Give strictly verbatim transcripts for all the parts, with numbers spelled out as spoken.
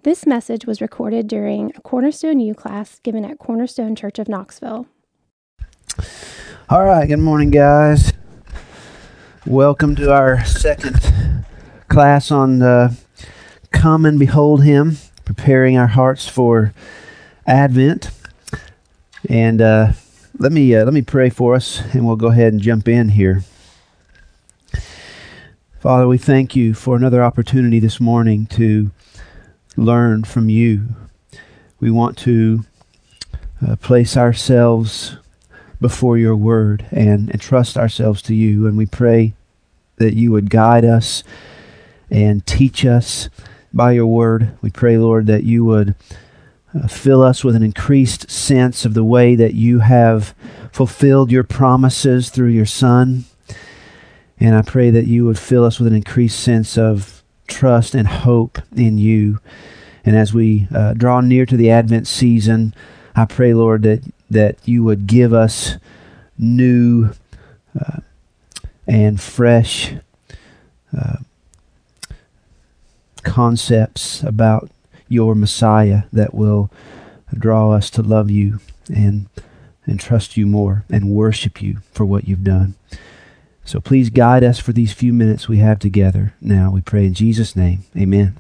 This message was recorded during a Cornerstone U class given at Cornerstone Church of Knoxville. All right, good morning, guys. Welcome to our second class on uh, Come and Behold Him, preparing our hearts for Advent. And uh, let me uh, let me pray for us, and we'll go ahead and jump in here. Father, we thank you for another opportunity this morning to learn from you. We want to uh, place ourselves before your word and entrust ourselves to you, and we pray that you would guide us and teach us by your word. We pray, Lord, that you would uh, fill us with an increased sense of the way that you have fulfilled your promises through your Son, and I pray that you would fill us with an increased sense of trust and hope in you. And as we uh, draw near to the Advent season, I pray, Lord, that, that you would give us new uh, and fresh uh, concepts about your Messiah that will draw us to love you and, and trust you more and worship you for what you've done. So please guide us for these few minutes we have together now. We pray in Jesus' name. Amen.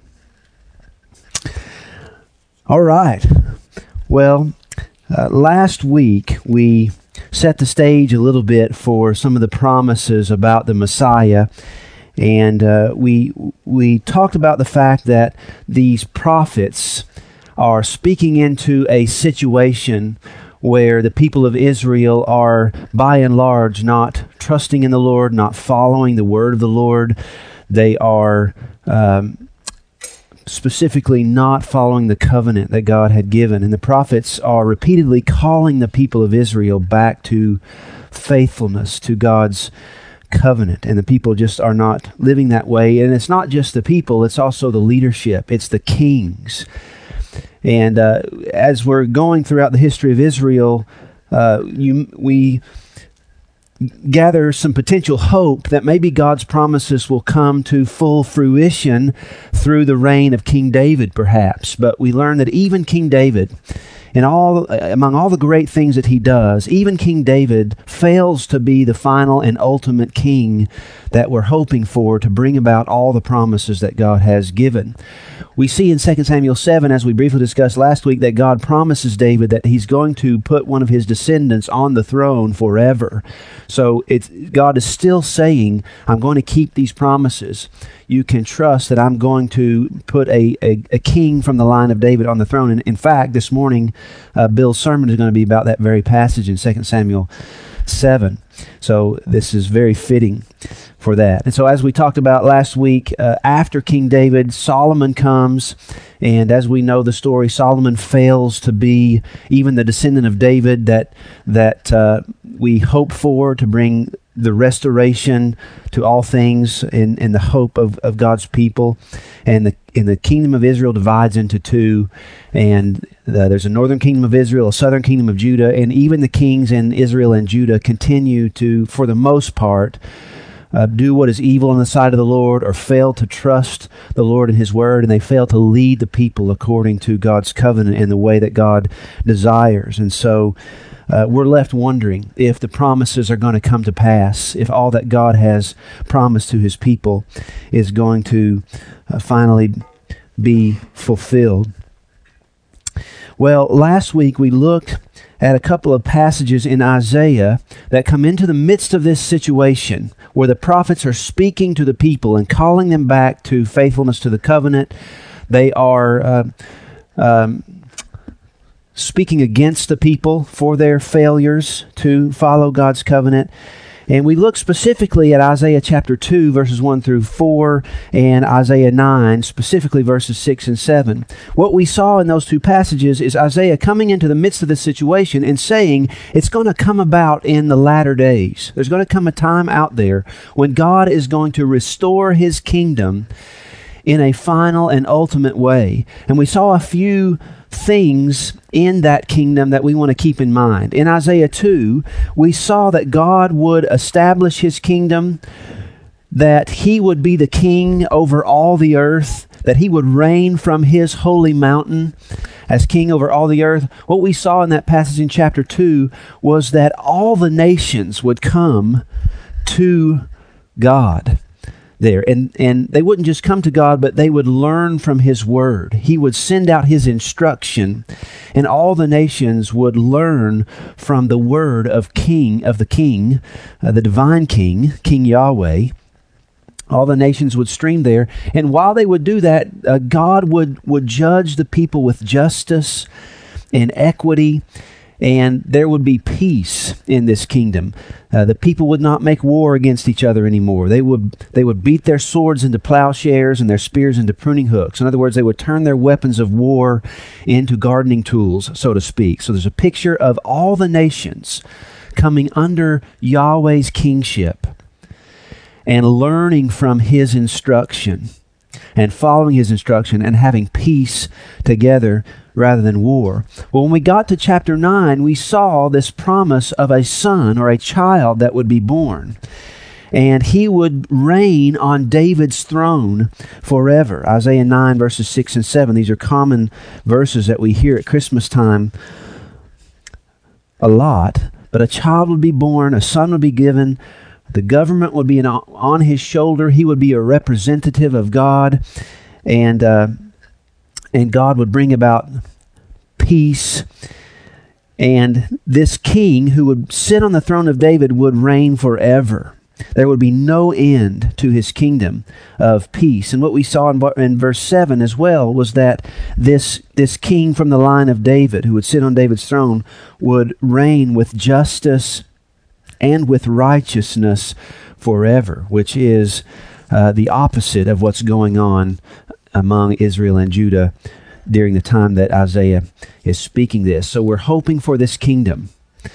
All right. Well, uh, last week we set the stage a little bit for some of the promises about the Messiah. And uh, we we talked about the fact that these prophets are speaking into a situation where the people of Israel are, by and large, not trusting in the Lord, not following the word of the Lord. They are um, specifically not following the covenant that God had given. And the prophets are repeatedly calling the people of Israel back to faithfulness to God's covenant. And the people just are not living that way. And it's not just the people, it's also the leadership. It's the kings. And uh, as we're going throughout the history of Israel, uh, you, we gather some potential hope that maybe God's promises will come to full fruition through the reign of King David, perhaps. But we learn that even King David, and all among all the great things that he does, even King David fails to be the final and ultimate king that we're hoping for to bring about all the promises that God has given. We see in Second Samuel seven, as we briefly discussed last week, that God promises David that he's going to put one of his descendants on the throne forever. So it's, God is still saying, I'm going to keep these promises. You can trust that I'm going to put a, a, a king from the line of David on the throne. And in fact, this morning, uh, Bill's sermon is going to be about that very passage in Second Samuel seven. So this is very fitting for that. And so as we talked about last week, uh, after King David, Solomon comes, and as we know the story, Solomon fails to be even the descendant of David that that uh, we hope for to bring the restoration to all things in, in the hope of, of God's people. And the and the kingdom of Israel divides into two, and the, there's a northern kingdom of Israel, a southern kingdom of Judah, and even the kings in Israel and Judah continue to, for the most part, Uh, do what is evil in the sight of the Lord, or fail to trust the Lord and His Word, and they fail to lead the people according to God's covenant in the way that God desires. And so uh, we're left wondering if the promises are going to come to pass, if all that God has promised to His people is going to uh, finally be fulfilled. Well, last week we looked at a couple of passages in Isaiah that come into the midst of this situation where the prophets are speaking to the people and calling them back to faithfulness to the covenant. They are uh, um, speaking against the people for their failures to follow God's covenant. And we look specifically at Isaiah chapter two, verses one through four, and Isaiah nine, specifically verses six and seven. What we saw in those two passages is Isaiah coming into the midst of this situation and saying it's going to come about in the latter days. There's going to come a time out there when God is going to restore His kingdom in a final and ultimate way. And we saw a few things in that kingdom that we want to keep in mind. In Isaiah two, we saw that God would establish His kingdom, that He would be the king over all the earth, that he would reign from his holy mountain as king over all the earth. What we saw in that passage in chapter two was that all the nations would come to God there. And, and they wouldn't just come to God, but they would learn from his word. He would send out his instruction, and all the nations would learn from the word of King, of the King, uh, the divine King, King Yahweh. All the nations would stream there. And while they would do that, uh, God would, would judge the people with justice and equity, and there would be peace in this kingdom. Uh, the people would not make war against each other anymore. They would they would beat their swords into plowshares and their spears into pruning hooks. In other words, they would turn their weapons of war into gardening tools, so to speak. So there's a picture of all the nations coming under Yahweh's kingship and learning from his instruction and following his instruction and having peace together rather than war. Well, when we got to chapter nine, we saw this promise of a son or a child that would be born, and he would reign on David's throne forever. Isaiah nine, verses six and seven. These are common verses that we hear at Christmas time a lot. But a child would be born, a son would be given, the government would be on his shoulder. He would be a representative of God, and uh, and God would bring about peace. And this king who would sit on the throne of David would reign forever. There would be no end to his kingdom of peace. And what we saw in, in verse seven as well was that this, this king from the line of David who would sit on David's throne would reign with justice and with righteousness forever, which is uh, the opposite of what's going on among Israel and Judah during the time that Isaiah is speaking this. So we're hoping for this kingdom.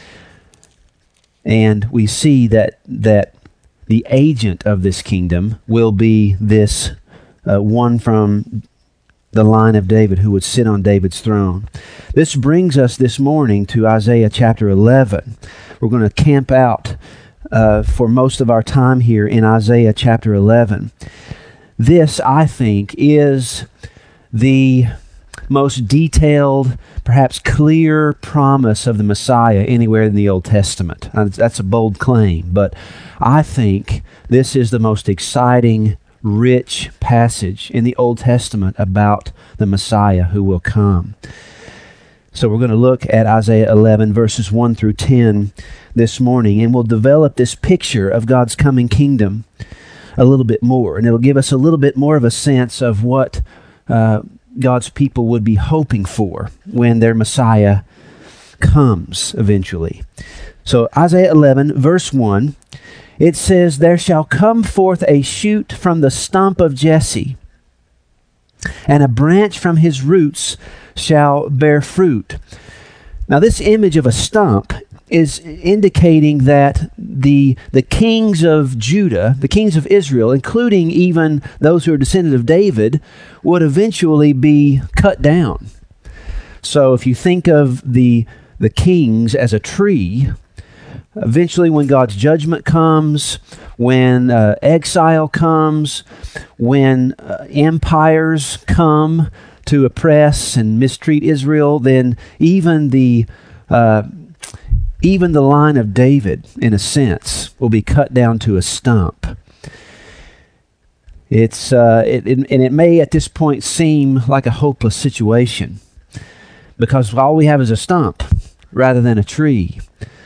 And we see that that the agent of this kingdom will be this uh, one from the line of David who would sit on David's throne. This brings us this morning to Isaiah chapter eleven. We're going to camp out uh, for most of our time here in Isaiah chapter eleven. This, I think, is the most detailed, perhaps clear promise of the Messiah anywhere in the Old Testament. Uh, that's a bold claim, but I think this is the most exciting, rich passage in the Old Testament about the Messiah who will come. So we're going to look at Isaiah eleven, verses one through ten this morning, and we'll develop this picture of God's coming kingdom a little bit more, and it'll give us a little bit more of a sense of what uh, God's people would be hoping for when their Messiah comes eventually. So Isaiah eleven, verse one, it says, "There shall come forth a shoot from the stump of Jesse, and a branch from his roots shall bear fruit." Now this image of a stump is indicating that the the kings of Judah, the kings of Israel, including even those who are descendants of David, would eventually be cut down. So if you think of the the kings as a tree, eventually when God's judgment comes, when uh, exile comes, when uh, empires come to oppress and mistreat Israel, then even the uh, even the line of David, in a sense, will be cut down to a stump. It's uh, it, it, and it may at this point seem like a hopeless situation, because all we have is a stump rather than a tree.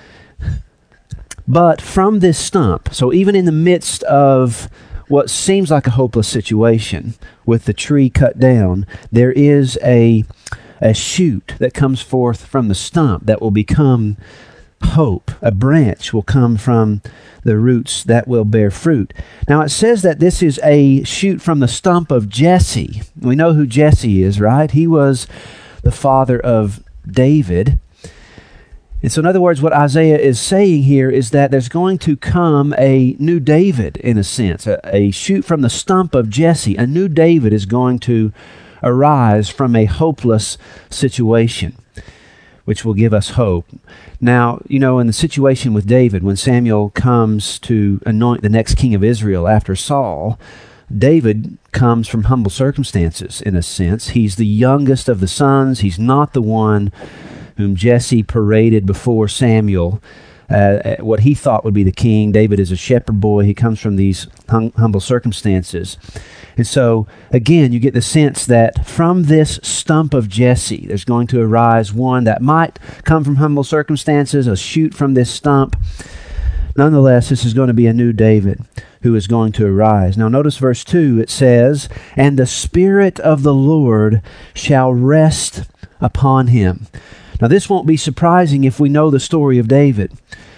But from this stump, so even in the midst of what seems like a hopeless situation with the tree cut down, there is a a shoot that comes forth from the stump that will become hope. A branch will come from the roots that will bear fruit. Now it says that this is a shoot from the stump of Jesse. We know who Jesse is, right? He was the father of David. And so in other words, what Isaiah is saying here is that there's going to come a new David, in a sense, a, a shoot from the stump of Jesse. A new David is going to arise from a hopeless situation, which will give us hope. Now, you know, in the situation with David, when Samuel comes to anoint the next king of Israel after Saul, David comes from humble circumstances, in a sense. He's the youngest of the sons. He's not the one whom Jesse paraded before Samuel, uh, what he thought would be the king. David is a shepherd boy. He comes from these hum- humble circumstances. And so, again, you get the sense that from this stump of Jesse, there's going to arise one that might come from humble circumstances, a shoot from this stump. Nonetheless, this is going to be a new David who is going to arise. Now notice verse two, it says, "And the Spirit of the Lord shall rest upon him." Now this won't be surprising if we know the story of David.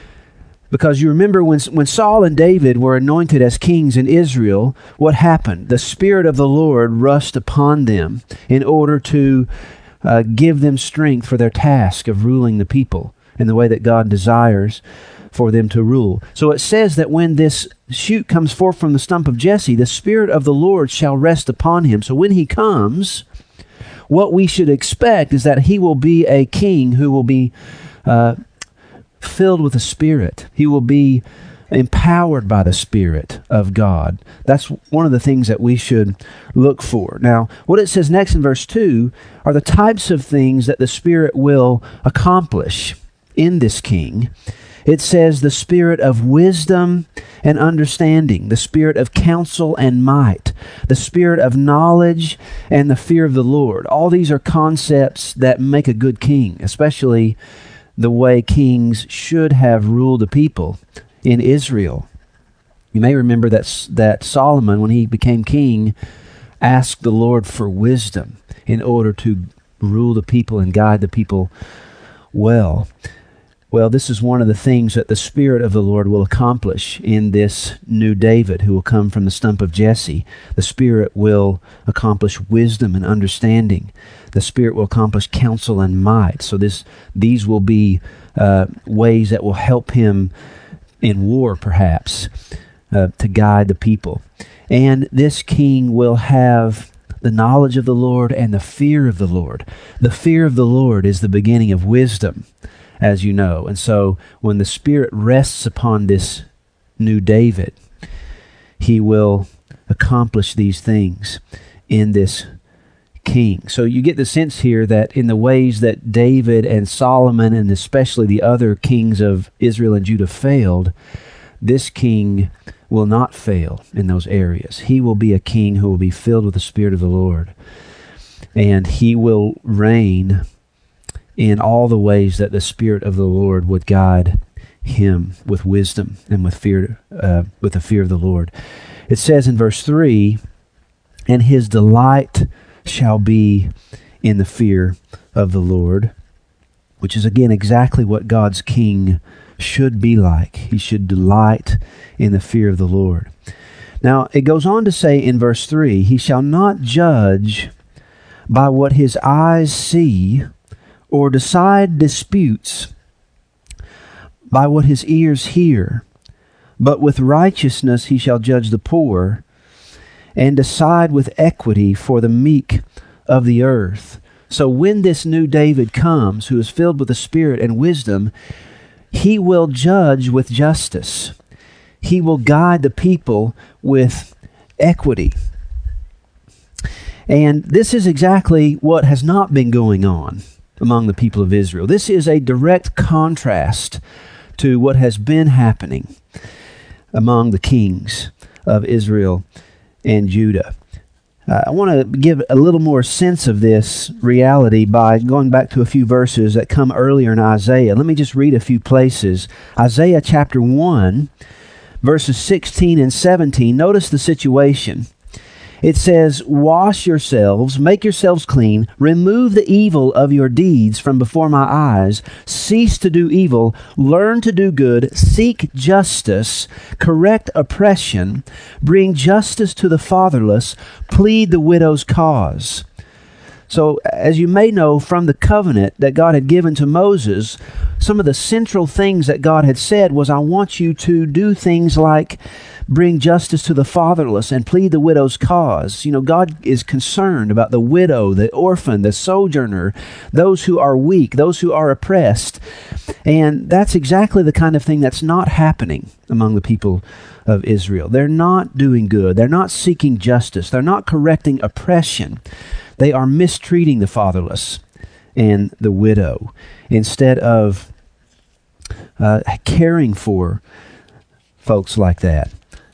Because you remember when, when Saul and David were anointed as kings in Israel, what happened? The Spirit of the Lord rushed upon them in order to uh, give them strength for their task of ruling the people in the way that God desires for them to rule. So it says that when this shoot comes forth from the stump of Jesse, the Spirit of the Lord shall rest upon him. So when he comes, what we should expect is that he will be a king who will be uh, filled with the Spirit. He will be empowered by the Spirit of God. That's one of the things that we should look for. Now, what it says next in verse two are the types of things that the Spirit will accomplish in this king. It says the spirit of wisdom and understanding, the spirit of counsel and might, the spirit of knowledge and the fear of the Lord. All these are concepts that make a good king, especially the way kings should have ruled the people in Israel. You may remember that, that Solomon, when he became king, asked the Lord for wisdom in order to rule the people and guide the people well. Well, this is one of the things that the Spirit of the Lord will accomplish in this new David who will come from the stump of Jesse. The Spirit will accomplish wisdom and understanding. The Spirit will accomplish counsel and might. So this, these will be uh, ways that will help him in war, perhaps, uh, to guide the people. And this king will have the knowledge of the Lord and the fear of the Lord. The fear of the Lord is the beginning of wisdom, as you know. And so when the Spirit rests upon this new David, he will accomplish these things in this king. So you get the sense here that in the ways that David and Solomon and especially the other kings of Israel and Judah failed, this king will not fail in those areas. He will be a king who will be filled with the Spirit of the Lord. And he will reign in all the ways that the Spirit of the Lord would guide him with wisdom and with fear, uh, with the fear of the Lord. It says in verse three, "And his delight shall be in the fear of the Lord," which is again exactly what God's king should be like. He should delight in the fear of the Lord. Now, it goes on to say in verse three, "He shall not judge by what his eyes see, or decide disputes by what his ears hear, but with righteousness he shall judge the poor, and decide with equity for the meek of the earth." So when this new David comes, who is filled with the Spirit and wisdom, he will judge with justice. He will guide the people with equity. And this is exactly what has not been going on among the people of Israel. This is a direct contrast to what has been happening among the kings of Israel and Judah. Uh, I want to give a little more sense of this reality by going back to a few verses that come earlier in Isaiah. Let me just read a few places. Isaiah chapter one, verses sixteen and seventeen. Notice the situation. It says, "Wash yourselves, make yourselves clean, remove the evil of your deeds from before my eyes, cease to do evil, learn to do good, seek justice, correct oppression, bring justice to the fatherless, plead the widow's cause." So, as you may know from the covenant that God had given to Moses, some of the central things that God had said was, I want you to do things like bring justice to the fatherless and plead the widow's cause. You know, God is concerned about the widow, the orphan, the sojourner, those who are weak, those who are oppressed. And that's exactly the kind of thing that's not happening among the people of Israel. They're not doing good. They're not seeking justice. They're not correcting oppression. They are mistreating the fatherless and the widow instead of uh, caring for folks like that.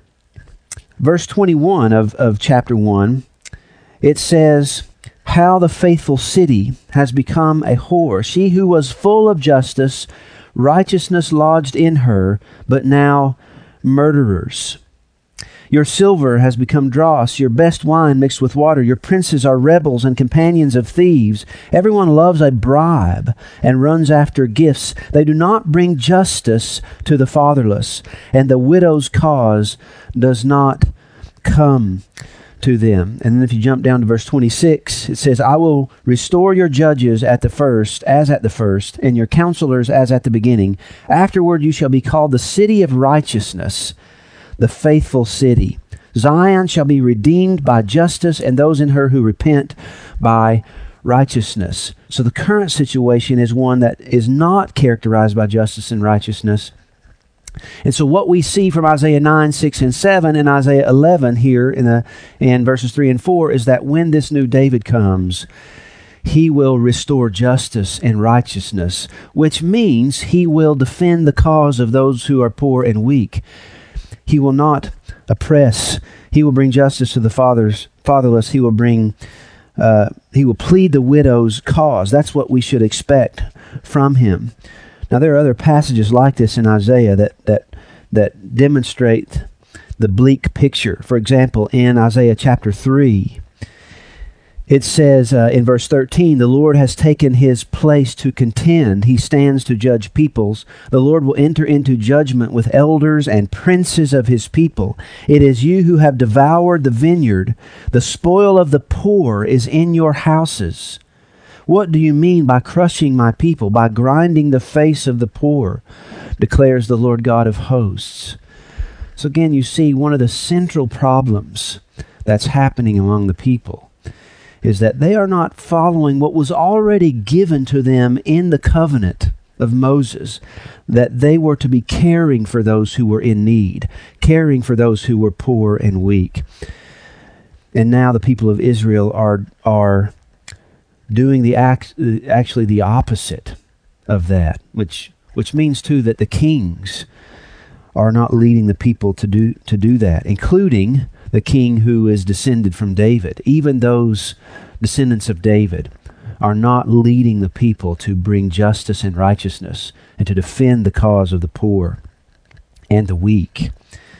Verse twenty-one of, of chapter one, it says, how the faithful city has become a whore, she who was full of justice, righteousness lodged in her, but now murderers. Your silver has become dross, your best wine mixed with water. Your princes are rebels and companions of thieves. Everyone loves a bribe and runs after gifts. They do not bring justice to the fatherless, and the widow's cause does not come to them. And then if you jump down to verse twenty-six, it says, I will restore your judges at the first, as at the first, and your counselors as at the beginning. Afterward you shall be called the city of righteousness, the faithful city. Zion shall be redeemed by justice, and those in her who repent by righteousness. So the current situation is one that is not characterized by justice and righteousness. And so what we see from Isaiah nine, six, and seven, and Isaiah eleven here in the in verses three and four is that when this new David comes, he will restore justice and righteousness, which means he will defend the cause of those who are poor and weak. He will not oppress. He will bring justice to the fathers, fatherless. He will bring, uh, he will plead the widow's cause. That's what we should expect from him. Now, there are other passages like this in Isaiah that that that demonstrate the bleak picture. For example, in Isaiah chapter three, it says uh, in verse thirteen, the Lord has taken his place to contend. He stands to judge peoples. The Lord will enter into judgment with elders and princes of his people. It is you who have devoured the vineyard. The spoil of the poor is in your houses. What do you mean by crushing my people, by grinding the face of the poor, declares the Lord God of hosts. So again, you see one of the central problems that's happening among the people is that they are not following what was already given to them in the covenant of Moses, that they were to be caring for those who were in need, caring for those who were poor and weak. And now the people of Israel are are doing the act, actually the opposite of that, which which means too that the kings are not leading the people to do to do that, including the king who is descended from David. Even those descendants of David are not leading the people to bring justice and righteousness and to defend the cause of the poor and the weak.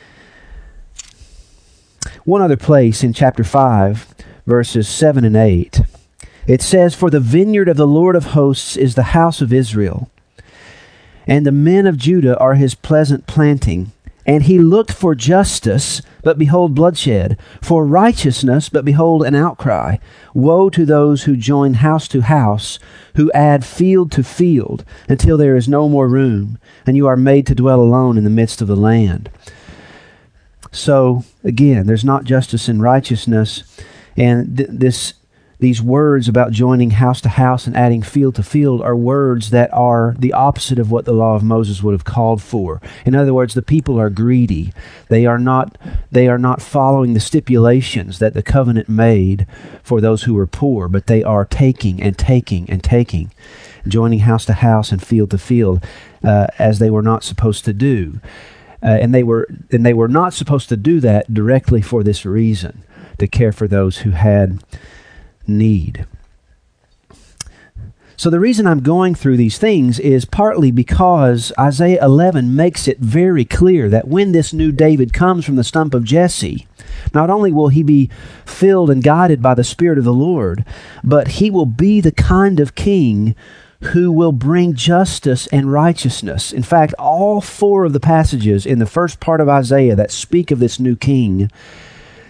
One other place in chapter five, verses seven and eight, it says, for the vineyard of the Lord of hosts is the house of Israel, and the men of Judah are his pleasant planting. And he looked for justice, but behold bloodshed, for righteousness, but behold an outcry. Woe to those who join house to house, who add field to field, until there is no more room, and you are made to dwell alone in the midst of the land. So, again, there's not justice and righteousness, and th- this These words about joining house to house and adding field to field are words that are the opposite of what the law of Moses would have called for. In other words, the people are greedy. They are not, they are not following the stipulations that the covenant made for those who were poor, but they are taking and taking and taking, joining house to house and field to field, uh, as they were not supposed to do. Uh, and they were and they were not supposed to do that directly for this reason, to care for those who had need. So the reason I'm going through these things is partly because Isaiah eleven makes it very clear that when this new David comes from the stump of Jesse, not only will he be filled and guided by the Spirit of the Lord, but he will be the kind of king who will bring justice and righteousness. In fact, all four of the passages in the first part of Isaiah that speak of this new king,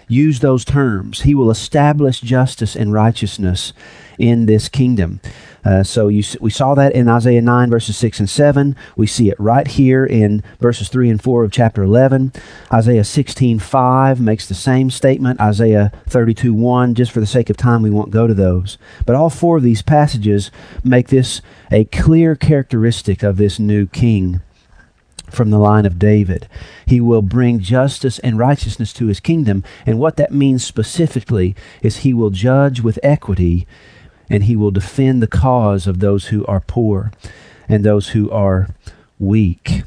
use those terms. He will establish justice and righteousness in this kingdom. Uh, so you, we saw that in Isaiah nine, verses six and seven. We see it right here in verses three and four of chapter eleven. Isaiah sixteen five makes the same statement. Isaiah thirty-two one, just for the sake of time, we won't go to those. But all four of these passages make this a clear characteristic of this new king from the line of David. He will bring justice and righteousness to his kingdom. And what that means specifically is he will judge with equity, and he will defend the cause of those who are poor and those who are weak.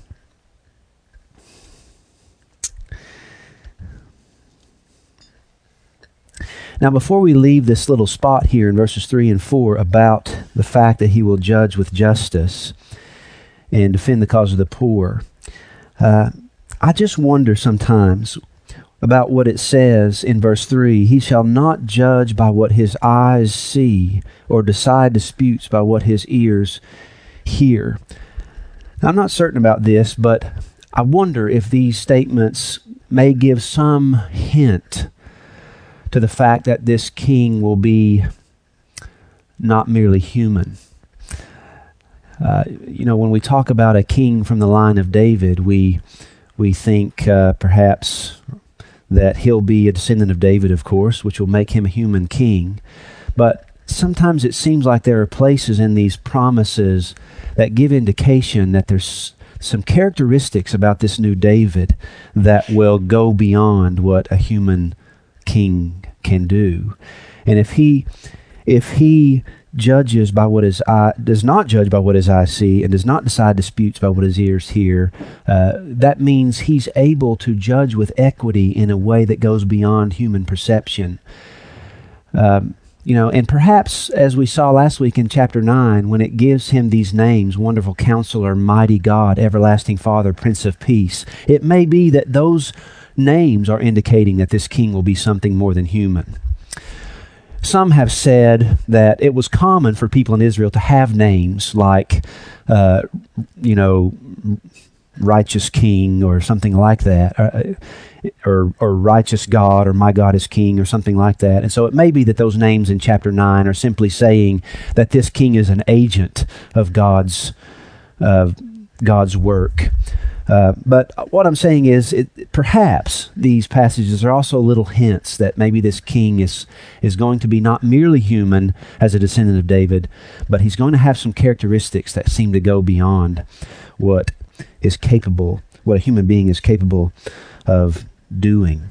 Now, before we leave this little spot here in verses three and four about the fact that he will judge with justice and defend the cause of the poor, uh, I just wonder sometimes about what it says in verse three. He shall not judge by what his eyes see, or decide disputes by what his ears hear. Now, I'm not certain about this, but I wonder if these statements may give some hint to the fact that this king will be not merely human. Uh, you know, when we talk about a king from the line of David, we we think uh, perhaps that he'll be a descendant of David, of course, which will make him a human king. But sometimes it seems like there are places in these promises that give indication that there's some characteristics about this new David that will go beyond what a human king can do. And if he if he judges by what his eye, does not judge by what his eyes see, and does not decide disputes by what his ears hear, uh, that means he's able to judge with equity in a way that goes beyond human perception. Um, you know, and perhaps, as we saw last week in chapter nine, when it gives him these names, Wonderful Counselor, Mighty God, Everlasting Father, Prince of Peace, it may be that those names are indicating that this king will be something more than human. Some have said that it was common for people in Israel to have names like, uh, you know, Righteous King or something like that, or, or, or Righteous God, or My God is King, or something like that. And so it may be that those names in chapter nine are simply saying that this king is an agent of God's, uh, God's work. Uh, but what I'm saying is, it, perhaps these passages are also little hints that maybe this king is is going to be not merely human as a descendant of David, but he's going to have some characteristics that seem to go beyond what is capable, what a human being is capable of doing.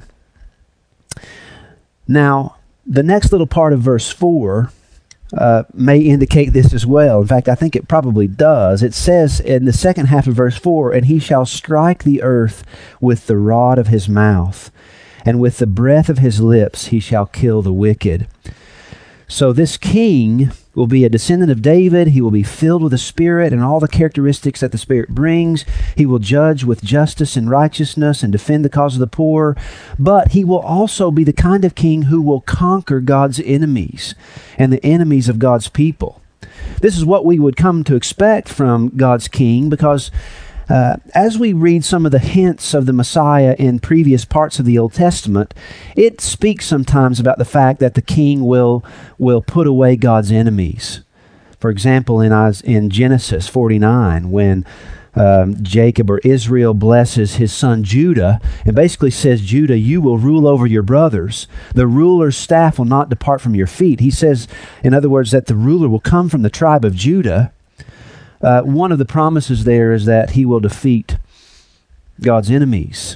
Now, the next little part of verse four Uh, may indicate this as well. In fact, I think it probably does. It says in the second half of verse four, "And he shall strike the earth with the rod of his mouth, and with the breath of his lips he shall kill the wicked." So this king will be a descendant of David. He will be filled with the Spirit and all the characteristics that the Spirit brings. He will judge with justice and righteousness and defend the cause of the poor. But he will also be the kind of king who will conquer God's enemies and the enemies of God's people. This is what we would come to expect from God's king, because Uh, as we read some of the hints of the Messiah in previous parts of the Old Testament, it speaks sometimes about the fact that the king will will put away God's enemies. For example, in in Genesis forty-nine, when um, Jacob or Israel blesses his son Judah, and basically says, "Judah, you will rule over your brothers. The ruler's staff will not depart from your feet." He says, in other words, that the ruler will come from the tribe of Judah. Uh, one of the promises there is that he will defeat God's enemies.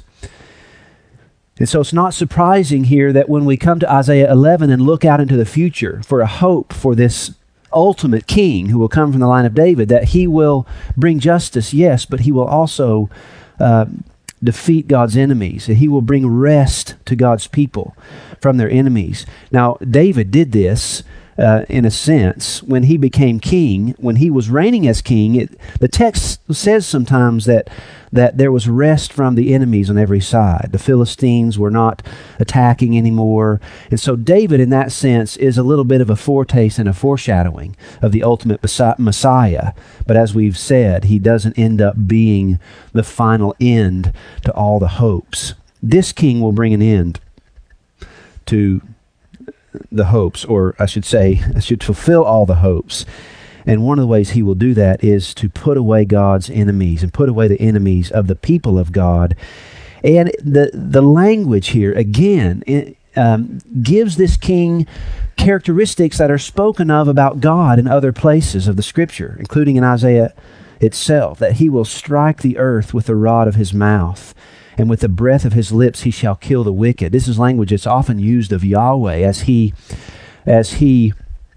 And so it's not surprising here that when we come to Isaiah eleven and look out into the future for a hope for this ultimate king who will come from the line of David, that he will bring justice, yes, but he will also uh, defeat God's enemies. That he will bring rest to God's people from their enemies. Now, David did this Uh, in a sense, when he became king, when he was reigning as king. It, the text says sometimes that that there was rest from the enemies on every side. The Philistines were not attacking anymore. And so David, in that sense, is a little bit of a foretaste and a foreshadowing of the ultimate Messiah. But as we've said, he doesn't end up being the final end to all the hopes. This king will bring an end to the hopes, or I should say, should fulfill all the hopes. And one of the ways he will do that is to put away God's enemies and put away the enemies of the people of God. And the the language here, again, it, um, gives this king characteristics that are spoken of about God in other places of the Scripture, including in Isaiah itself, that he will strike the earth with the rod of his mouth, and with the breath of his lips he shall kill the wicked. This is language that's often used of Yahweh as he, as he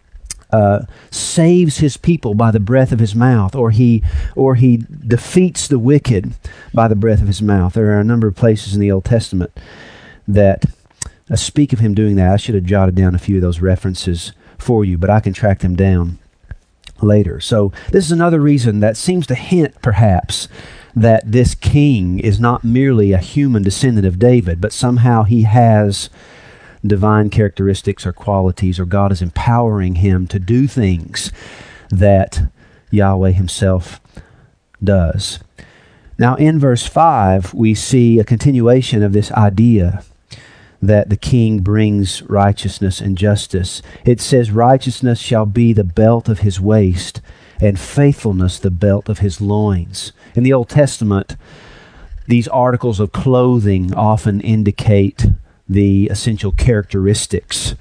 uh, saves his people by the breath of his mouth, or he, or he defeats the wicked by the breath of his mouth. There are a number of places in the Old Testament that uh, speak of him doing that. I should have jotted down a few of those references for you, but I can track them down later. So this is another reason that seems to hint, perhaps, that this king is not merely a human descendant of David, but somehow he has divine characteristics or qualities, or God is empowering him to do things that Yahweh himself does. Now in verse five, we see a continuation of this idea that the king brings righteousness and justice. It says, righteousness shall be the belt of his waist, and faithfulness the belt of his loins. In the Old Testament, these articles of clothing often indicate the essential characteristics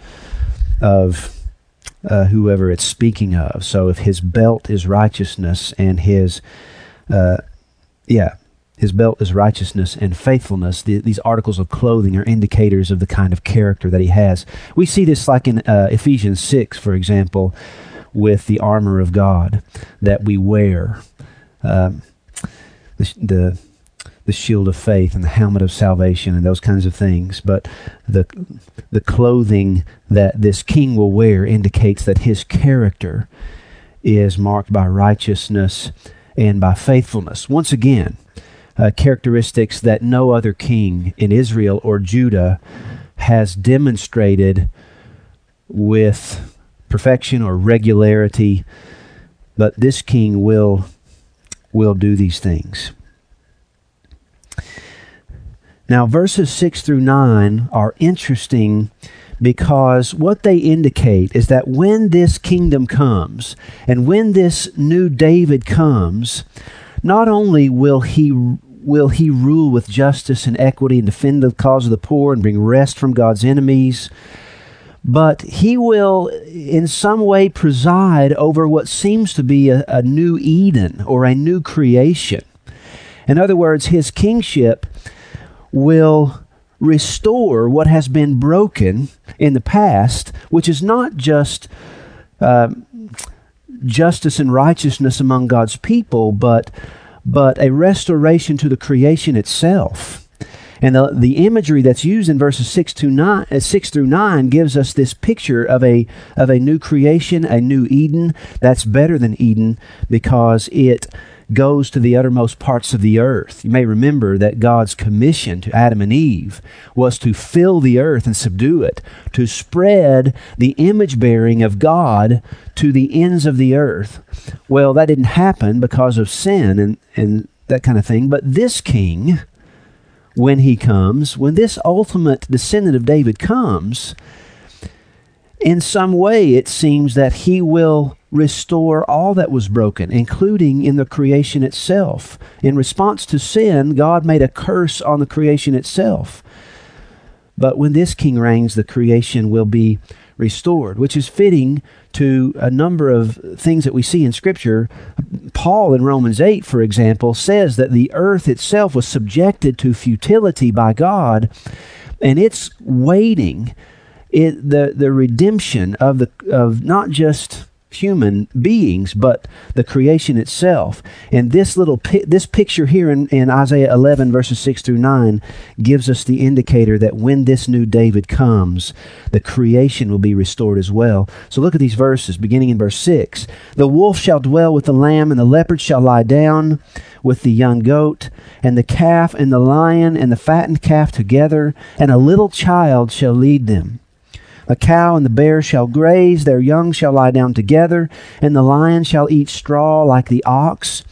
of uh, whoever it's speaking of. So if his belt is righteousness and his, uh, yeah, his belt is righteousness and faithfulness, the, these articles of clothing are indicators of the kind of character that he has. We see this like in uh, Ephesians six, for example, with the armor of God that we wear, um, the, the the shield of faith and the helmet of salvation and those kinds of things. But the the clothing that this king will wear indicates that his character is marked by righteousness and by faithfulness. Once again, uh, characteristics that no other king in Israel or Judah has demonstrated with perfection or regularity, but this king will will do these things. Now, verses six through nine are interesting because what they indicate is that when this kingdom comes, and when this new David comes, not only will he will he rule with justice and equity and defend the cause of the poor and bring rest from God's enemies, but he will in some way preside over what seems to be a, a new Eden or a new creation. In other words, his kingship will restore what has been broken in the past, which is not just uh, justice and righteousness among God's people, but but a restoration to the creation itself. And the, the imagery that's used in verses six to nine, uh, six through nine gives us this picture of a of a new creation, a new Eden that's better than Eden because it goes to the uttermost parts of the earth. You may remember that God's commission to Adam and Eve was to fill the earth and subdue it, to spread the image-bearing of God to the ends of the earth. Well, that didn't happen because of sin and, and that kind of thing, but this king, when he comes, when this ultimate descendant of David comes, in some way it seems that he will restore all that was broken, including in the creation itself. In response to sin, God made a curse on the creation itself. But when this king reigns, the creation will be restored, which is fitting to a number of things that we see in Scripture. Paul in Romans eight, for example, says that the earth itself was subjected to futility by God, and it's waiting it the the redemption of the of not just human beings, but the creation itself. And this little pi- this picture here in, in Isaiah eleven, verses six through nine, gives us the indicator that when this new David comes, the creation will be restored as well. So look at these verses, beginning in verse six. The wolf shall dwell with the lamb, and the leopard shall lie down with the young goat, and the calf and the lion and the fattened calf together, and a little child shall lead them. A cow and the bear shall graze, their young shall lie down together, and the lion shall eat straw like the ox.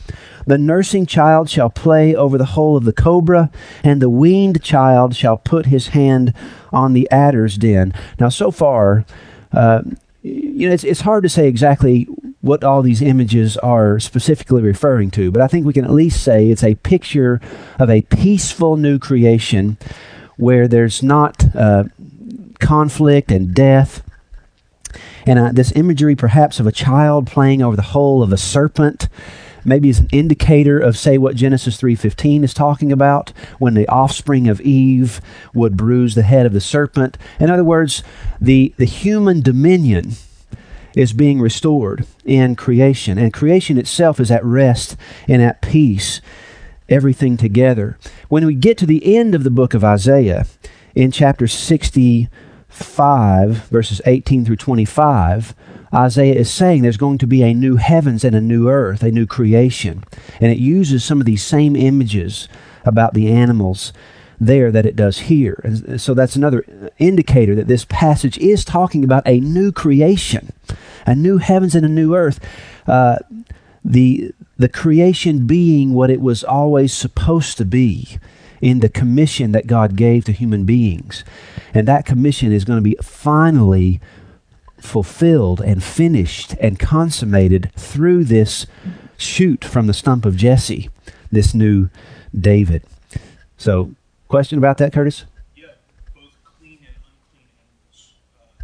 The nursing child shall play over the hole of the cobra, and the weaned child shall put his hand on the adder's den. Now, so far, uh, you know, it's, it's hard to say exactly what all these images are specifically referring to, but I think we can at least say it's a picture of a peaceful new creation where there's not uh, conflict and death. And uh, this imagery perhaps of a child playing over the hole of a serpent maybe is an indicator of, say, what Genesis three fifteen is talking about, when the offspring of Eve would bruise the head of the serpent. In other words, the, the human dominion is being restored in creation, and creation itself is at rest and at peace, everything together. When we get to the end of the book of Isaiah, in chapter sixty-five, verses eighteen through twenty-five, Isaiah is saying there's going to be a new heavens and a new earth, a new creation. And it uses some of these same images about the animals there that it does here. And so that's another indicator that this passage is talking about a new creation, a new heavens and a new earth. Uh, the, the creation being what it was always supposed to be in the commission that God gave to human beings. And that commission is going to be finally fulfilled and finished and consummated through this shoot from the stump of Jesse, this new David. So, question about that, Curtis? Yeah, both clean and unclean animals uh,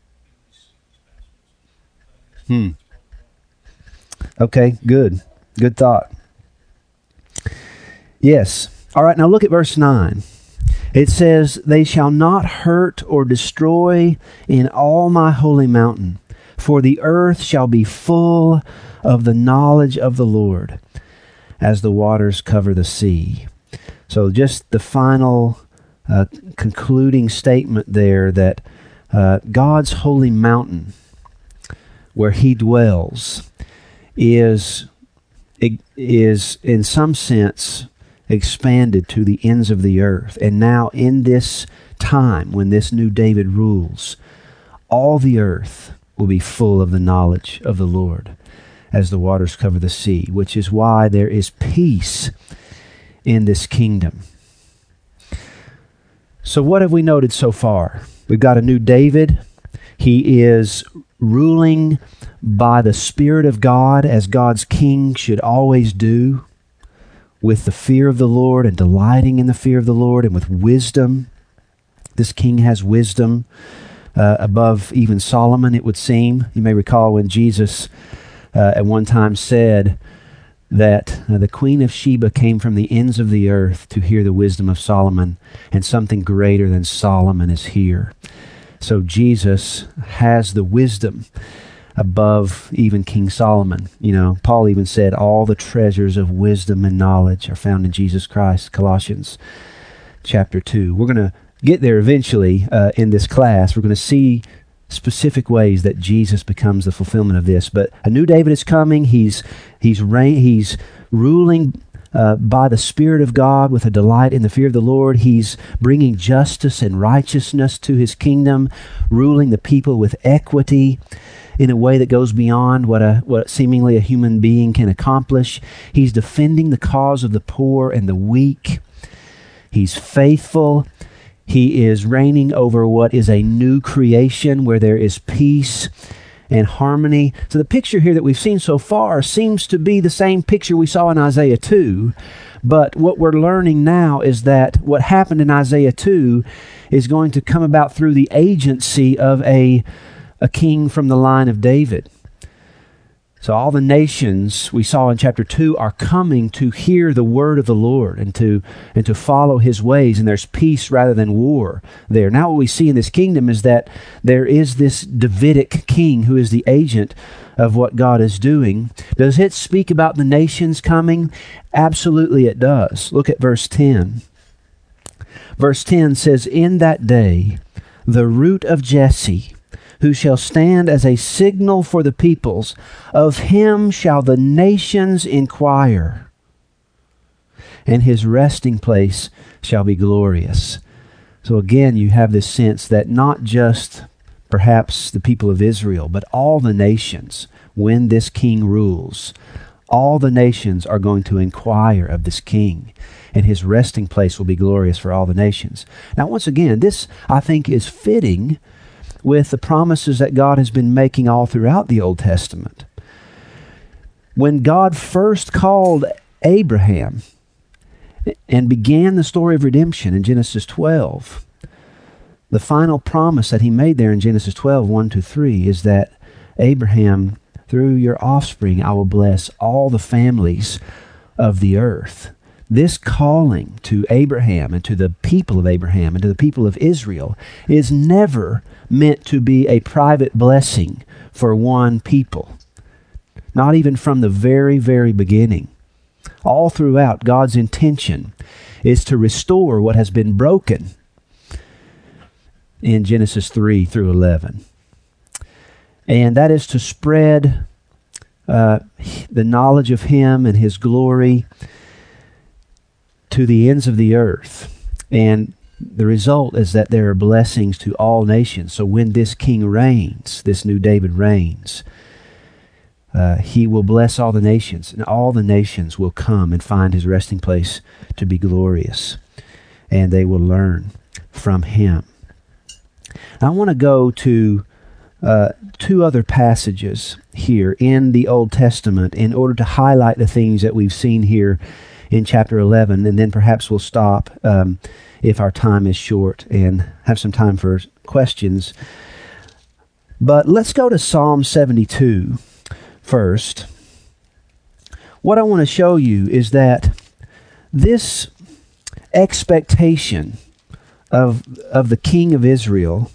in these, these passages. Hmm. Okay, good. Good thought. Yes. All right, now look at verse nine. It says, "They shall not hurt or destroy in all my holy mountain, for the earth shall be full of the knowledge of the Lord, as the waters cover the sea." So just the final uh, concluding statement there, that uh, God's holy mountain, where he dwells, is, is in some sense expanded to the ends of the earth. And now in this time when this new David rules, all the earth will be full of the knowledge of the Lord as the waters cover the sea, which is why there is peace in this kingdom. So what have we noted so far? We've got a new David. He is ruling by the Spirit of God, as God's king should always do, with the fear of the Lord and delighting in the fear of the Lord, and with wisdom. This king has wisdom uh, above even Solomon, it would seem. You may recall when Jesus uh, at one time said that uh, the Queen of Sheba came from the ends of the earth to hear the wisdom of Solomon, and something greater than Solomon is here. So Jesus has the wisdom above even King Solomon. You know, Paul even said all the treasures of wisdom and knowledge are found in Jesus Christ, Colossians chapter two. We're going to get there eventually uh, in this class. We're going to see specific ways that Jesus becomes the fulfillment of this. But a new David is coming. He's he's reign, he's ruling uh, by the Spirit of God with a delight in the fear of the Lord. He's bringing justice and righteousness to his kingdom, ruling the people with equity in a way that goes beyond what a what seemingly a human being can accomplish. He's defending the cause of the poor and the weak. He's faithful. He is reigning over what is a new creation where there is peace and harmony. So the picture here that we've seen so far seems to be the same picture we saw in Isaiah two. But what we're learning now is that what happened in Isaiah two is going to come about through the agency of a a king from the line of David. So all the nations we saw in chapter two are coming to hear the word of the Lord and to and to follow his ways, and there's peace rather than war there. Now what we see in this kingdom is that there is this Davidic king who is the agent of what God is doing. Does it speak about the nations coming? Absolutely it does. Look at verse ten. Verse ten says, "In that day, the root of Jesse, who shall stand as a signal for the peoples, of him shall the nations inquire, and his resting place shall be glorious." So again, you have this sense that not just perhaps the people of Israel, but all the nations, when this king rules, All the nations are going to inquire of this king, and his resting place will be glorious for all the nations. Now, once again, this, I think, is fitting with the promises that God has been making all throughout the Old Testament. When God first called Abraham and began the story of redemption in Genesis twelve, the final promise that he made there in Genesis twelve, one to three, is that Abraham, through your offspring, I will bless all the families of the earth. This calling to Abraham and to the people of Abraham and to the people of Israel is never meant to be a private blessing for one people. Not even from the very, very beginning. All throughout, God's intention is to restore what has been broken in Genesis three through eleven. And that is to spread uh, the knowledge of Him and His glory to the ends of the earth. And the result is that there are blessings to all nations. So when this king reigns, this new David reigns, uh, he will bless all the nations, and all the nations will come and find his resting place to be glorious, and they will learn from him. I want to go to uh, two other passages here in the Old Testament in order to highlight the things that we've seen here in chapter eleven, and then perhaps we'll stop um, if our time is short and have some time for questions. But let's go to Psalm seventy-two first. What I want to show you is that this expectation of, of the King of Israel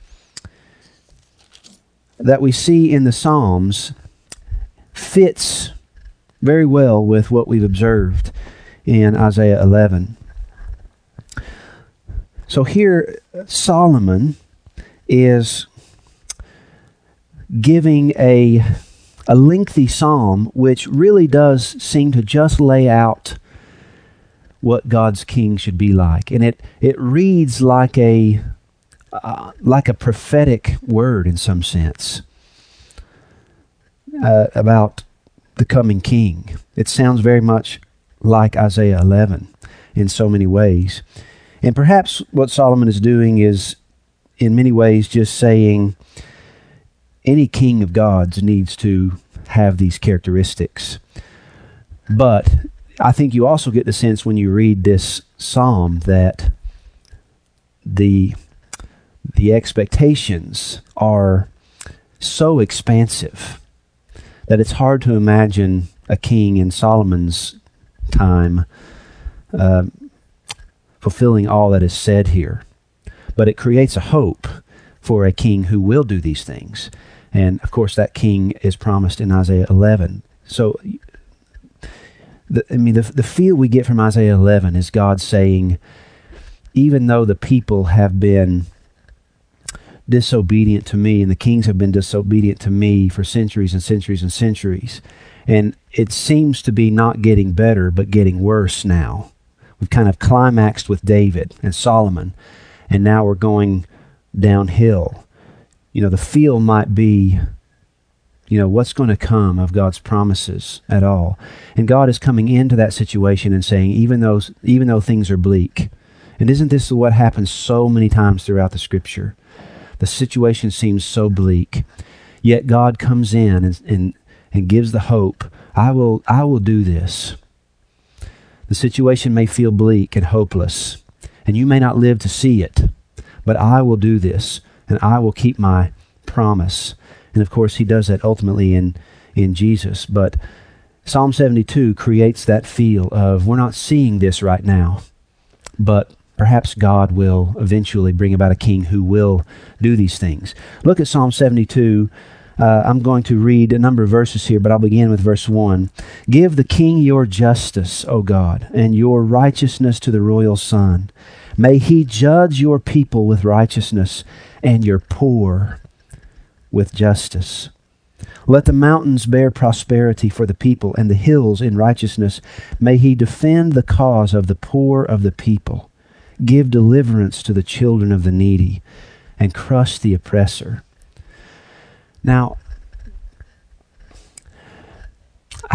that we see in the Psalms fits very well with what we've observed in Isaiah eleven. So here Solomon is giving a, a lengthy psalm which really does seem to just lay out what God's king should be like. And it, it reads like a uh, like a prophetic word in some sense uh, about the coming king. It sounds very much like Isaiah eleven in so many ways. And perhaps what Solomon is doing is in many ways just saying any king of God's needs to have these characteristics. But I think you also get the sense when you read this psalm that the the expectations are so expansive that it's hard to imagine a king in Solomon's time uh, fulfilling all that is said here. But it creates a hope for a king who will do these things. And of course that king is promised in Isaiah eleven. So, the, I mean, the, the feel we get from Isaiah eleven is God saying, even though the people have been disobedient to me, and the kings have been disobedient to me for centuries and centuries and centuries, and it seems to be not getting better, but getting worse now. We've kind of climaxed with David and Solomon, and now we're going downhill. You know, the feel might be, you know, what's going to come of God's promises at all? And God is coming into that situation and saying, even though, even though things are bleak, and isn't this what happens so many times throughout the Scripture? The situation seems so bleak, yet God comes in and, and, and gives the hope, I will, I will do this. The situation may feel bleak and hopeless, and you may not live to see it, but I will do this, and I will keep my promise. And of course, he does that ultimately in, in Jesus. But Psalm seventy-two creates that feel of, we're not seeing this right now, but perhaps God will eventually bring about a king who will do these things. Look at Psalm seventy-two. Uh, I'm going to read a number of verses here, but I'll begin with verse one. Give the king your justice, O God, and your righteousness to the royal son. May he judge your people with righteousness and your poor with justice. Let the mountains bear prosperity for the people, and the hills in righteousness. May he defend the cause of the poor of the people. Give deliverance to the children of the needy, and crush the oppressor. Now, I,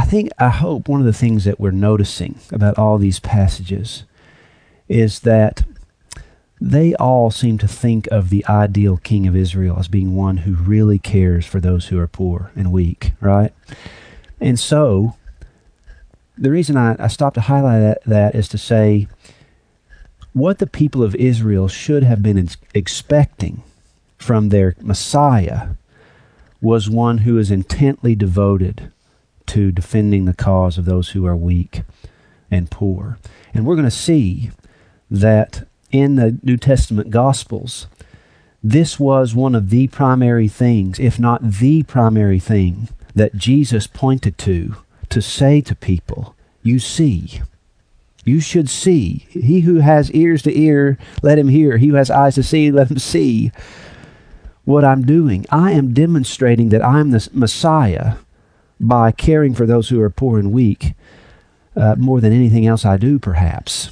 think, I hope one of the things that we're noticing about all these passages is that they all seem to think of the ideal king of Israel as being one who really cares for those who are poor and weak, right? And so, the reason I, I stopped to highlight that, that is to say, what the people of Israel should have been ex- expecting from their Messiah was one who is intently devoted to defending the cause of those who are weak and poor. And we're going to see that in the New Testament Gospels, this was one of the primary things, if not the primary thing, that Jesus pointed to, to say to people, you see, you should see. He who has ears to ear, let him hear. He who has eyes to see, let him see what I'm doing. I am demonstrating that I'm the Messiah by caring for those who are poor and weak, uh, more than anything else I do, perhaps.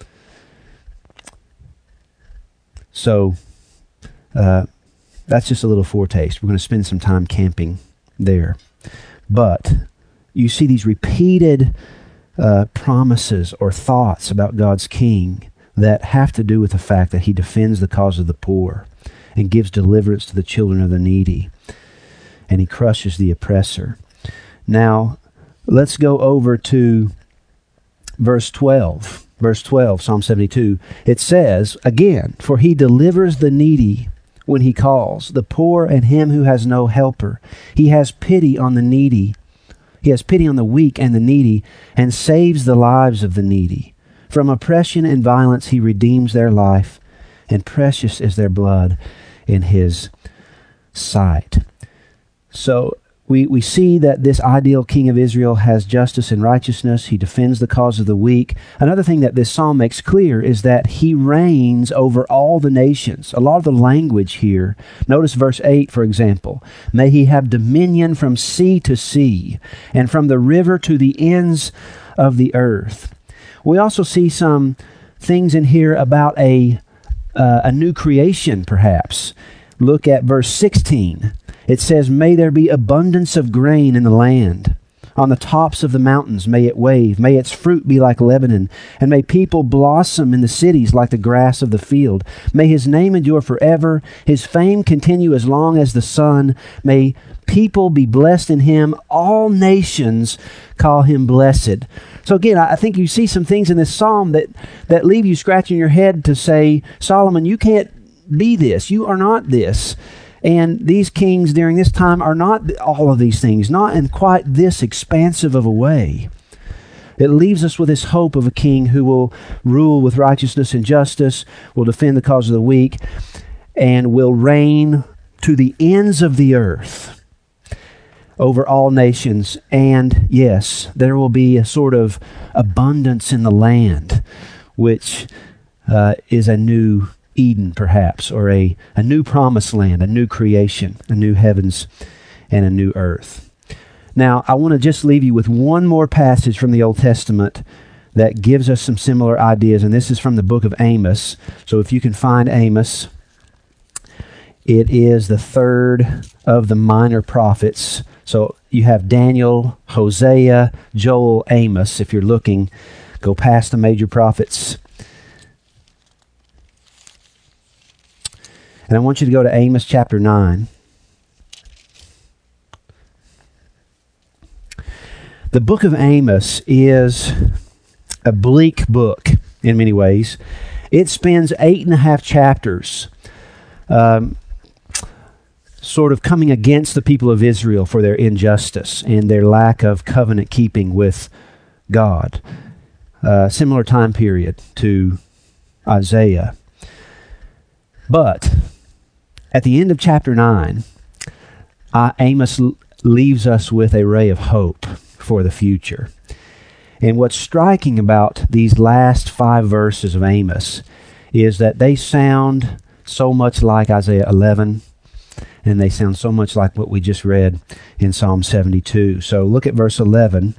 So, uh, that's just a little foretaste. We're going to spend some time camping there. But you see these repeated uh, promises or thoughts about God's king that have to do with the fact that he defends the cause of the poor and gives deliverance to the children of the needy, and he crushes the oppressor. Now, let's go over to verse twelve. Verse twelve, Psalm seventy-two. It says, again, for he delivers the needy when he calls, the poor and him who has no helper. He has pity on the needy. He has pity on the weak and the needy, and saves the lives of the needy. From oppression and violence he redeems their life, and precious is their blood in his sight. So we, we see that this ideal king of Israel has justice and righteousness. He defends the cause of the weak. Another thing that this psalm makes clear is that he reigns over all the nations. A lot of the language here, notice verse eight, for example. May he have dominion from sea to sea, and from the river to the ends of the earth. We also see some things in here about a, uh, a new creation, perhaps. Look at verse sixteen. It says, may there be abundance of grain in the land. On the tops of the mountains may it wave. May its fruit be like Lebanon. And may people blossom in the cities like the grass of the field. May his name endure forever. His fame continue as long as the sun. May people be blessed in him. All nations call him blessed. So again, I think you see some things in this psalm that, that leave you scratching your head to say, Solomon, you can't be this. You are not this. And these kings during this time are not all of these things, not in quite this expansive of a way. It leaves us with this hope of a king who will rule with righteousness and justice, will defend the cause of the weak, and will reign to the ends of the earth over all nations. And yes, there will be a sort of abundance in the land, which uh, is a new Eden, perhaps, or a, a new promised land, a new creation, a new heavens and a new earth. Now, I want to just leave you with one more passage from the Old Testament that gives us some similar ideas, and this is from the book of Amos. So if you can find Amos, it is the third of the minor prophets. So you have Daniel, Hosea, Joel, Amos. If you're looking, go past the major prophets. And I want you to go to Amos chapter nine. The book of Amos is a bleak book in many ways. It spends eight and a half chapters um, sort of coming against the people of Israel for their injustice and their lack of covenant keeping with God. Uh, similar time period to Isaiah. But at the end of chapter nine, uh, Amos l- leaves us with a ray of hope for the future. And what's striking about these last five verses of Amos is that they sound so much like Isaiah eleven, and they sound so much like what we just read in Psalm seventy-two. So look at verse eleven.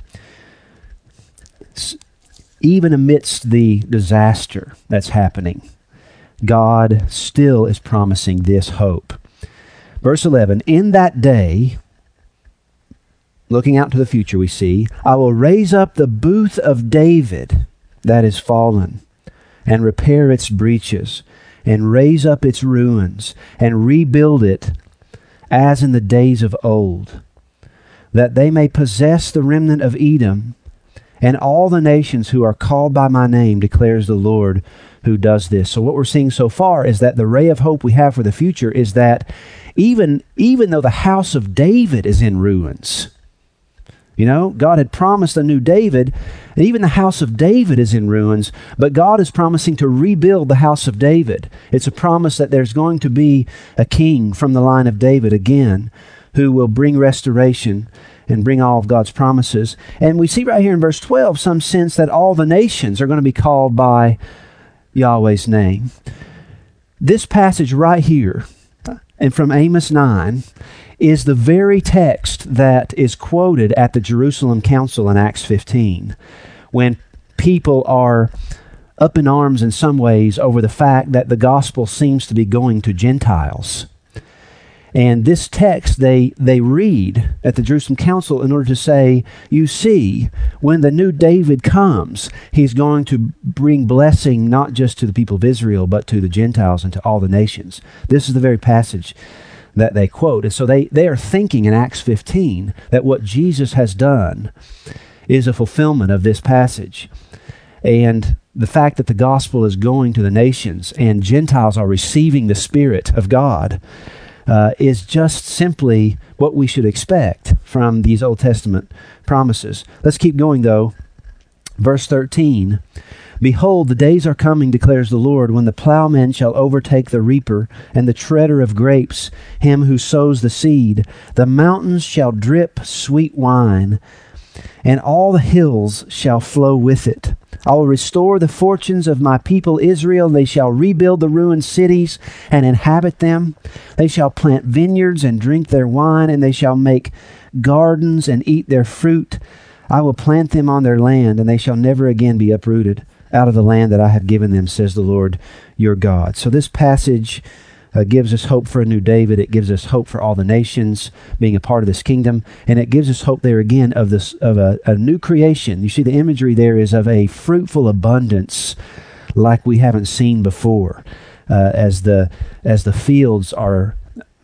Even amidst the disaster that's happening, God still is promising this hope. Verse eleven, in that day, looking out to the future, we see, I will raise up the booth of David that is fallen, and repair its breaches, and raise up its ruins, and rebuild it as in the days of old, that they may possess the remnant of Edom, and all the nations who are called by my name, declares the Lord who does this. So what we're seeing so far is that the ray of hope we have for the future is that even, even though the house of David is in ruins, you know, God had promised a new David, and even the house of David is in ruins, but God is promising to rebuild the house of David. It's a promise that there's going to be a king from the line of David again who will bring restoration and bring all of God's promises. And we see right here in verse twelve some sense that all the nations are going to be called by Yahweh's name. This passage right here, and from Amos nine, is the very text that is quoted at the Jerusalem Council in Acts fifteen, when people are up in arms in some ways over the fact that the gospel seems to be going to Gentiles. And this text they, they read at the Jerusalem Council in order to say, you see, when the new David comes, he's going to bring blessing not just to the people of Israel, but to the Gentiles and to all the nations. This is the very passage that they quote. And so they, they are thinking in Acts fifteen that what Jesus has done is a fulfillment of this passage. And the fact that the gospel is going to the nations and Gentiles are receiving the Spirit of God uh, is just simply what we should expect from these Old Testament promises. Let's keep going though. Verse thirteen, behold, the days are coming, declares the Lord, when the plowman shall overtake the reaper, and the treader of grapes, him who sows the seed. The mountains shall drip sweet wine, and all the hills shall flow with it. I will restore the fortunes of my people Israel. They shall rebuild the ruined cities and inhabit them. They shall plant vineyards and drink their wine, and they shall make gardens and eat their fruit. I will plant them on their land, and they shall never again be uprooted out of the land that I have given them, says the Lord your God. So this passage uh, gives us hope for a new David. It gives us hope for all the nations being a part of this kingdom, and it gives us hope there again of this of a, a new creation. You see, the imagery there is of a fruitful abundance like we haven't seen before, uh, as the as the fields are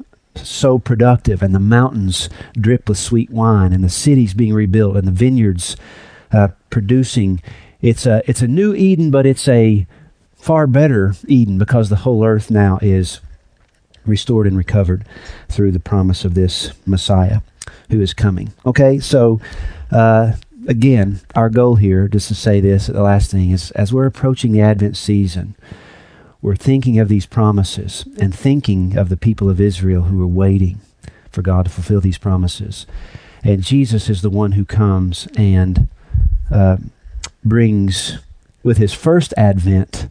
so productive, and the mountains drip with sweet wine, and the cities being rebuilt, and the vineyards uh, producing. It's a it's a new Eden, but it's a far better Eden because the whole earth now is restored and recovered through the promise of this Messiah who is coming. Okay, so uh, again, our goal here, just to say this, the last thing is, as we're approaching the Advent season, we're thinking of these promises and thinking of the people of Israel who are waiting for God to fulfill these promises. And Jesus is the one who comes and uh, brings, with his first advent,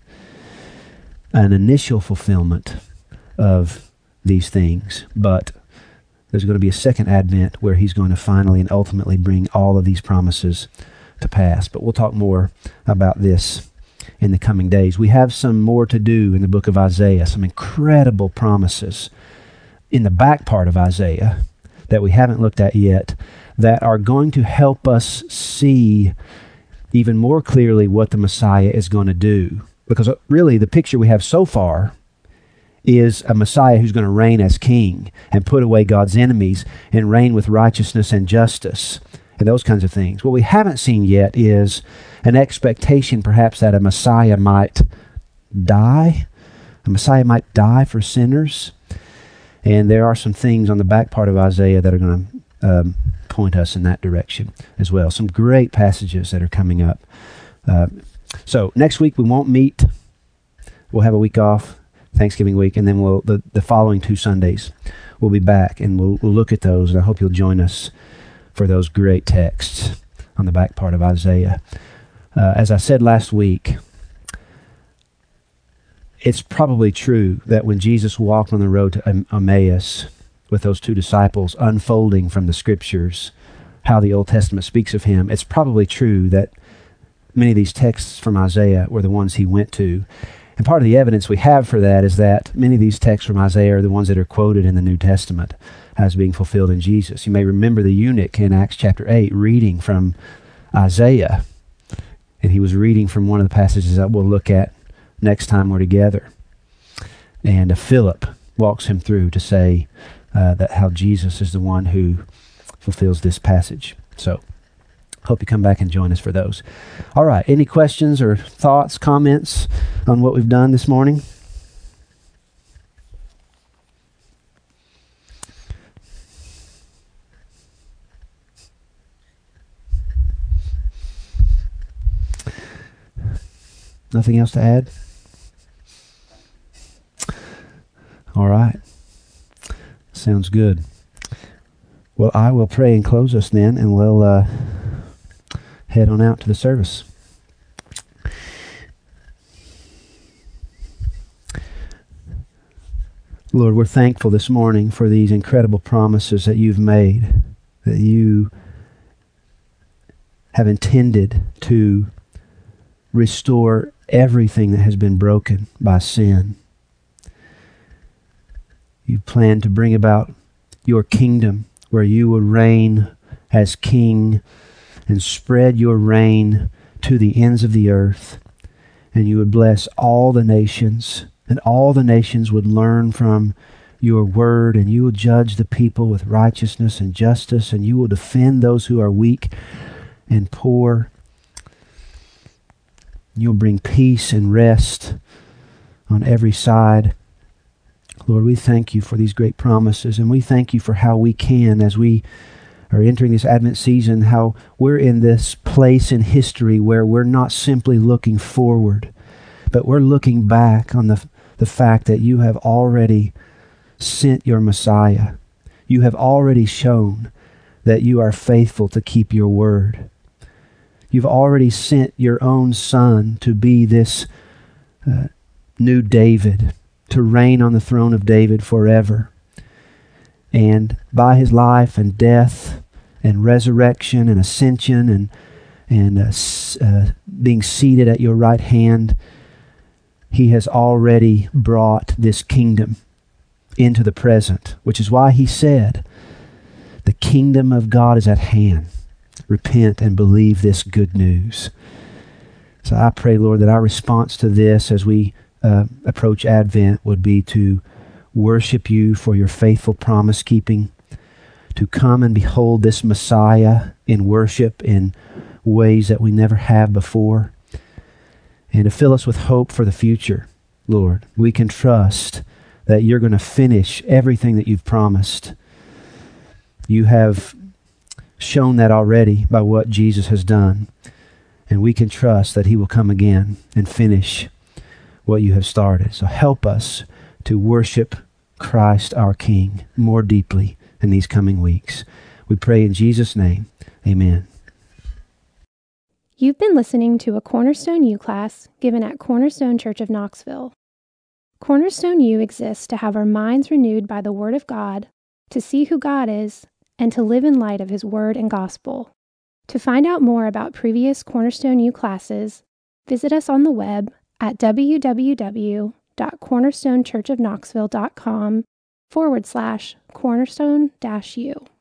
an initial fulfillment of these things. But there's going to be a second advent where he's going to finally and ultimately bring all of these promises to pass. But we'll talk more about this in the coming days. We have some more to do in the book of Isaiah, some incredible promises in the back part of Isaiah that we haven't looked at yet that are going to help us see even more clearly what the Messiah is going to do. Because really the picture we have so far is a Messiah who's going to reign as king and put away God's enemies and reign with righteousness and justice and those kinds of things. What we haven't seen yet is an expectation perhaps that a Messiah might die. A Messiah might die for sinners. And there are some things on the back part of Isaiah that are going to um, point us in that direction as well. Some great passages that are coming up. Uh, so next week we won't meet. We'll have a week off, Thanksgiving week, and then we'll the, the following two Sundays we'll be back and we'll, we'll look at those, and I hope you'll join us for those great texts on the back part of Isaiah. Uh, as I said last week, it's probably true that when Jesus walked on the road to Emmaus with those two disciples, unfolding from the Scriptures how the Old Testament speaks of him, it's probably true that many of these texts from Isaiah were the ones he went to. And part of the evidence we have for that is that many of these texts from Isaiah are the ones that are quoted in the New Testament as being fulfilled in Jesus. You may remember the eunuch in Acts chapter eight reading from Isaiah, and he was reading from one of the passages that we'll look at next time we're together. And uh, Philip walks him through to say uh, that how Jesus is the one who fulfills this passage. So, hope you come back and join us for those. All right, any questions or thoughts, comments on what we've done this morning? Nothing else to add? All right. Sounds good. Well, I will pray and close us then, and we'll uh, head on out to the service. Lord, we're thankful this morning for these incredible promises that you've made, that you have intended to restore everything that has been broken by sin. You plan to bring about your kingdom where you will reign as king and spread your reign to the ends of the earth. And you would bless all the nations, and all the nations would learn from your word, and you will judge the people with righteousness and justice, and you will defend those who are weak and poor. You'll bring peace and rest on every side. Lord, we thank you for these great promises, and we thank you for how we can, as we are entering this Advent season, how we're in this place in history where we're not simply looking forward, but we're looking back on the, the fact that you have already sent your Messiah. You have already shown that you are faithful to keep your word. You've already sent your own Son to be this uh, new David, to reign on the throne of David forever. And by his life and death and resurrection and ascension and, and uh, uh, being seated at your right hand, he has already brought this kingdom into the present, which is why he said, the kingdom of God is at hand. Repent and believe this good news. So I pray, Lord, that our response to this as we uh, approach Advent would be to worship you for your faithful promise keeping, to come and behold this Messiah in worship in ways that we never have before, and to fill us with hope for the future, Lord. We can trust that you're going to finish everything that you've promised. You have shown that already by what Jesus has done. And we can trust that he will come again and finish what you have started. So help us to worship Christ our King more deeply in these coming weeks. We pray in Jesus' name. Amen. You've been listening to a Cornerstone U class given at Cornerstone Church of Knoxville. Cornerstone U exists to have our minds renewed by the Word of God, to see who God is, and to live in light of His Word and Gospel. To find out more about previous Cornerstone U classes, visit us on the web at www.cornerstonechurchofknoxville.com forward slash cornerstone dash U.